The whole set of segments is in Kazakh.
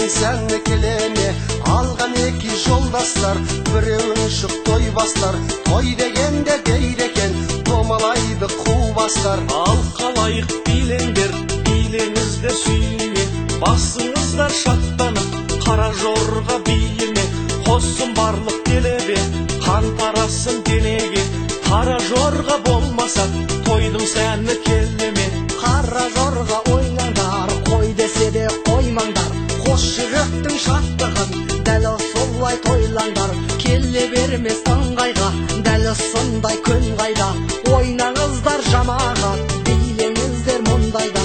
Бейдің сәнні келеме алған екі жолдастар, біреуін шық той бастар. Той дегенде дейді екен домалайды қу бастар. Ал қалайық билеңдер, билеңіздер сүйіне, басыңыздар шаттанып қара жорға биіне. Қосын барлық делебе қан тарасын денеге, қара жорға болмаса тойдың сәні келеме. Қара жорға ойнаңдар, қой десе де қоймаңдар. Қос жүректің шаттығын дәл солай тойлаңдар. Келе бермес ыңғайға дәл сондай күн қайда. Ойнаңыздар жамағат, билеңіздер мұндайда.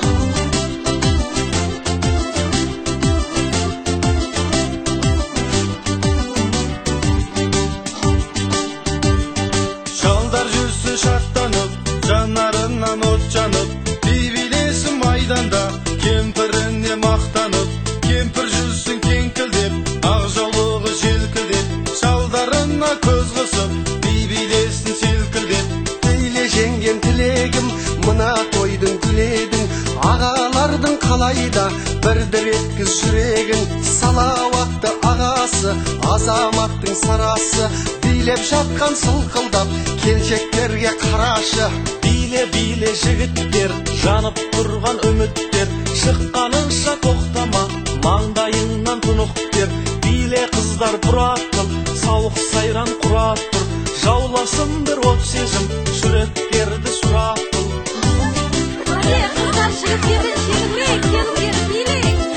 Шалдар жүрсін шаттанып, жанарынан от жанып, би-билесін майданда, кемпіріне мақтанып. Кемпір жүрсін кеңкілдеп, ақ жаулығы желкілдеп, шалдарына көз қысып, би-билесін селкілдеп. Дейле жеңген тілегім, мына тойдың күлегін, ағалардың қалайда бірдір еткіз жүрегін. Салауатты ағасы, азаматтың сарасы, билеп жатқан сылқылдап, келшектерге қарашы. Биле жігіттер, жанып тұрған үміттер, шыққаныңша тоқтама, маңдайыңнан тұнық бер. Биле қыздар бұрат қыл, сауық сайран құрат тұр, жауласын бір от сезім, жүректерді сұрап тұр. Қыздар жігіттерді желіңірек, келіңдер, биле.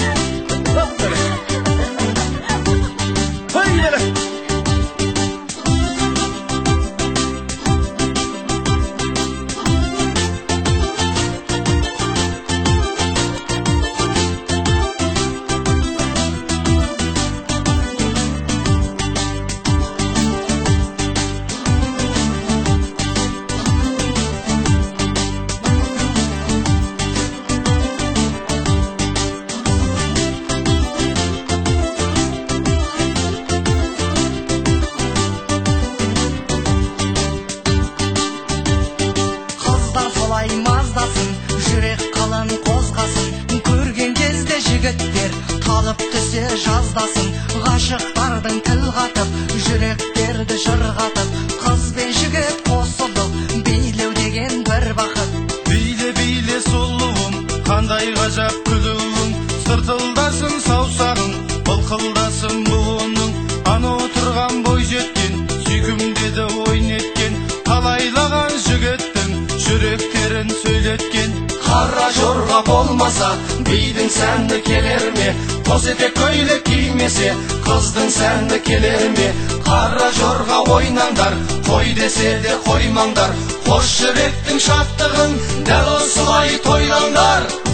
Маздасын, жүрек қалын қозғасын, көрген кезде жігіттер талып түсе жаздасын. Ғашықтардың тіл қатып, жүректерді жырғатып, қыз бен жігіт қосылып, билеу деген бір бақыт. Биле сұлуым, қандай ғажап күлуің, сыртылдасын саусағың, былқылдасын буының. Ана отырған бой жеткен, сүйкімдеді ойын еткен, қалайлаған жігіттің жүректерін сөйлеткен. Қара жорға болмаса, бидің сәнді келер ме? Қос етек көйлек кимесе, қыздың сәнді келер ме? Қара жорға ойнаңдар, қой десе де қоймаңдар. Қос жүректің шаттығын дәл осылай тойлаңдар.